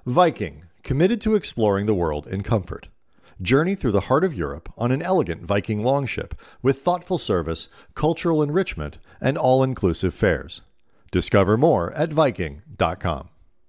Viking, committed to exploring the world in comfort. Journey through the heart of Europe on an elegant Viking longship with thoughtful service, cultural enrichment, and all-inclusive fares. Discover more at Viking.com.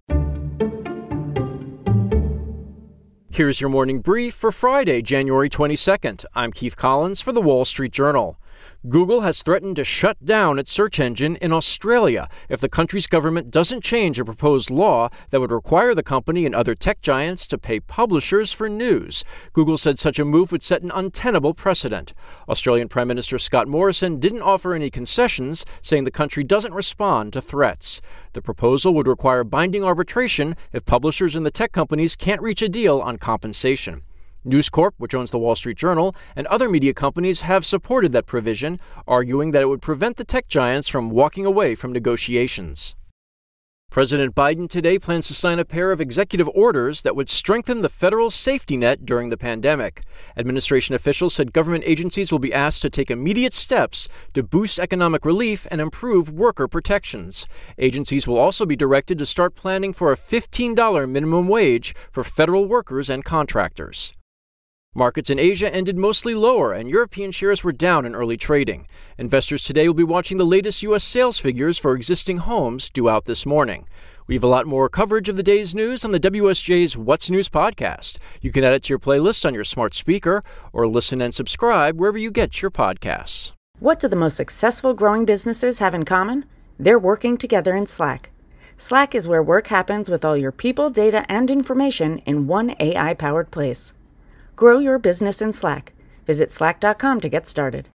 Here's your morning brief for Friday, January 22nd. I'm Keith Collins for The Wall Street Journal. Google has threatened to shut down its search engine in Australia if the country's government doesn't change a proposed law that would require the company and other tech giants to pay publishers for news. Google said such a move would set an untenable precedent. Australian Prime Minister Scott Morrison didn't offer any concessions, saying the country doesn't respond to threats. The proposal would require binding arbitration if publishers and the tech companies can't reach a deal on compensation. News Corp, which owns the Wall Street Journal, and other media companies have supported that provision, arguing that it would prevent the tech giants from walking away from negotiations. President Biden today plans to sign a pair of executive orders that would strengthen the federal safety net during the pandemic. Administration officials said government agencies will be asked to take immediate steps to boost economic relief and improve worker protections. Agencies will also be directed to start planning for a $15 minimum wage for federal workers and contractors. Markets in Asia ended mostly lower, and European shares were down in early trading. Investors today will be watching the latest U.S. sales figures for existing homes due out this morning. We have a lot more coverage of the day's news on the WSJ's What's News podcast. You can add it to your playlist on your smart speaker or listen and subscribe wherever you get your podcasts. What do the most successful growing businesses have in common? They're working together in Slack. Slack is where work happens with all your people, data, and information in one AI-powered place. Grow your business in Slack. Visit slack.com to get started.